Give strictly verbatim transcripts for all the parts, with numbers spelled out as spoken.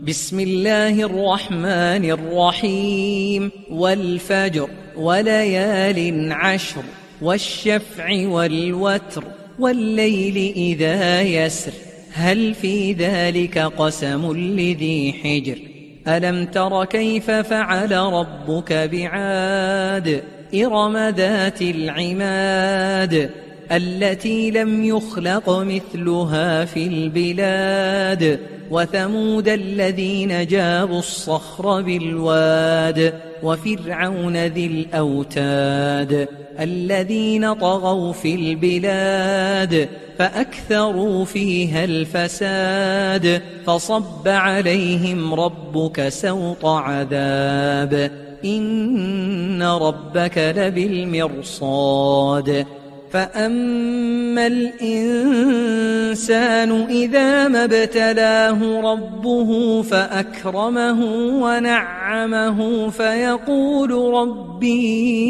بسم الله الرحمن الرحيم والفجر وليال عشر والشفع والوتر والليل إذا يسر هل في ذلك قسم لذي حجر ألم تر كيف فعل ربك بعاد إرم ذات العماد التي لم يخلق مثلها في البلاد وثمود الذين جابوا الصخر بالواد وفرعون ذي الأوتاد الذين طغوا في البلاد فأكثروا فيها الفساد فصب عليهم ربك سوط عذاب إن ربك لبالمرصاد فأما الإنسان إذا ما ابتلاه ربه فأكرمه ونعمه فيقول ربي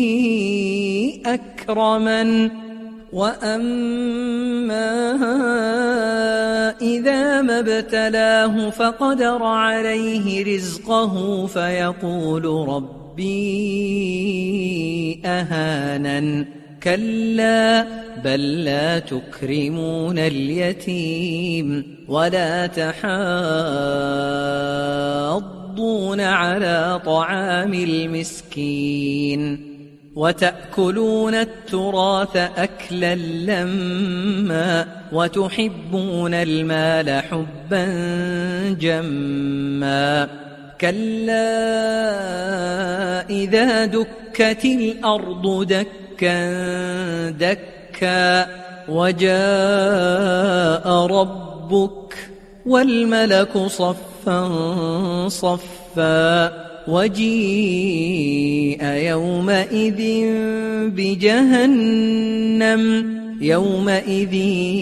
أكرمن وأما إذا ما ابتلاه فقدر عليه رزقه فيقول ربي أهانن كلا بل لا تكرمون اليتيم ولا تحاضون على طعام المسكين وتأكلون التراث أكلا لما وتحبون المال حبا جما كلا إذا دكت الأرض دكا دكا وجاء ربك والملك صفا صفا وجيء يومئذ بجهنم يومئذ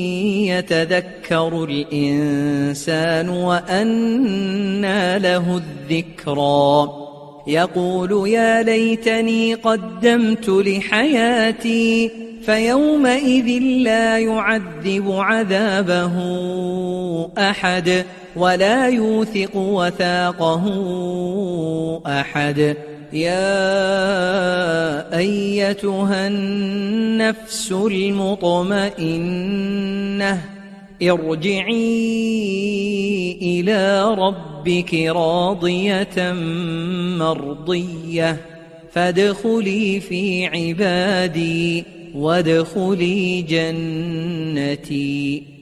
يتذكر الإنسان وأنى له الذكرى يقول يا ليتني قدمت لحياتي فيومئذ لا يعذب عذابه أحد ولا يوثق وثاقه أحد يا أيتها النفس المطمئنة ارجعي إلى ربك راضية مرضية فادخلي في عبادي وادخلي جنتي.